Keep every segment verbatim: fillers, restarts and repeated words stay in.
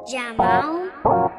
Jamal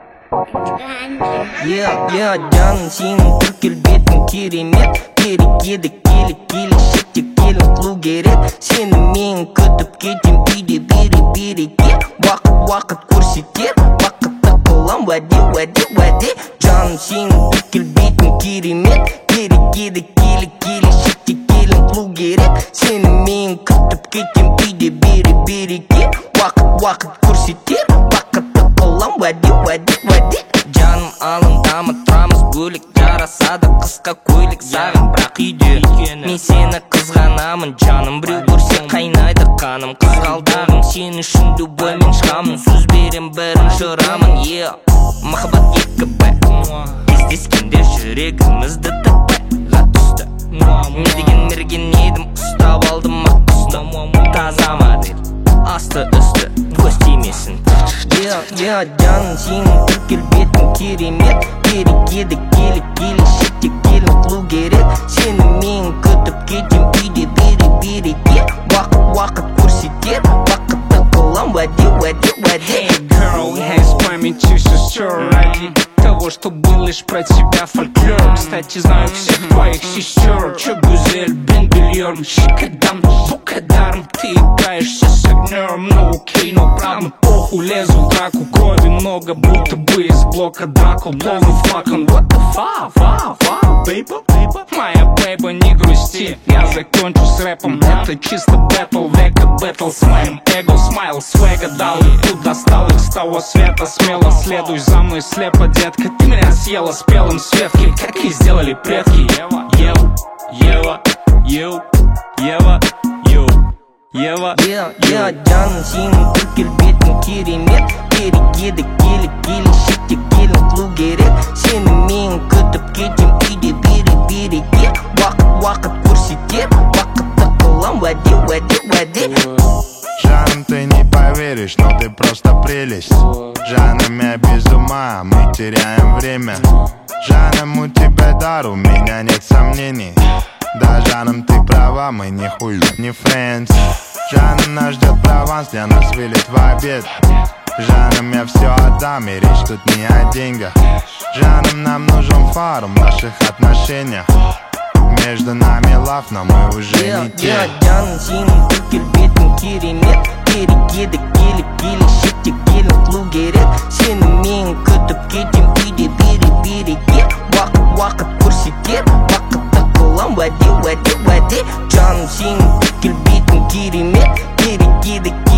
Yeah, yeah, canın senin Türkelбетің керемет. Керек келі келі шетте келін қылу керек. Сені мен күтіп кетем үйде бере береке. Уақыт уақыт көрсетер, бақытты қылам уәде уәде уәде. Canın senin Türkelбетің керемет. Керек келі келі шетте келін қылу керек. Сені мен күтіп кетем үйде бере береке. Уақыт уақыт көрсетер, бақытты қылам уәде уәде уәде. Жаным алындамы тұрамыз бөлік, жарасады қысқа көйлек саған, бірақ үйде мен сені қызғанамын. Жаным біреу көрсе қайнайды қаным, қызғалдағым сен үшін любоймен шығамын. Сөз берем бірінші рамын, е махаббат екі бай. Кездескенде жүрегімізді таппайға түсті. Не деген мерген едім, ұстап алдым ақ құсты. Таза модель, асты үсті, көз тимесін. Yeah, yeah, canın senin Türkelбетің керемет. Керек еді келі келі шетте келін қылу керек. Сені мен күтіп кетем үйде бере береке. Уақыт уақыт көрсетер, бақытты қылам уәде уәде уәде. Hey girl, я из памяти сестер ради того, что был лишь про тебя фольклор. Кстати, знаю всех твоих сестер. Чё гузель, бен бельерм, щекодам, букадарм. Ты играешься с огнем, ну окей, но правда похуй. Лезу в драку, крови много, будто бы из блока Дракул. Полный флакон, what the fuck, wow, wow, baby, baby. Моя бейба, не грусти, я закончу с рэпом. Это чисто бэтл, века бэтл с моим эго. Смайл, свега дал, и тут достал их с того света. Смело следуй за мной слепо, детка. Ты меня съела с белым светки, как и сделали предки. Ева, Ева, Ева, Ю, Ева, Ю, Ева. Yeah, yeah, canın senin Türkelбетің керемет. Керек еді келі келі шетте келін қылу керек. Сені мен күтіп кетем үйде бере береке. Уақыт уақыт көрсетер, бақытты қылам уәде уәде уәде. Жаным, ты не поверишь, но ты просто прелесть. Жаным, я без ума, мы теряем время. Жаным, у тебя дар, у меня нет сомнений. Да, Жаным, ты права, мы не хуй, не френдс. Жаным, нас ждет Прованс, для нас вылет в обед. Жаным, я все отдам, и речь тут не о деньгах. Жаным, нам нужен фарм в наших отношениях. Между нами лав, но мы уже yeah, не те. yeah, canın senin Türkelбетің керемет. Керек еді келі келі шетте келін қылу керек. Сені мен күтіп кетем үйде бере береке. Уақыт уақыт көрсетер, бақытты қылам уәде уәде уәде. Canın senin Türkelбетің керемет. Керек еді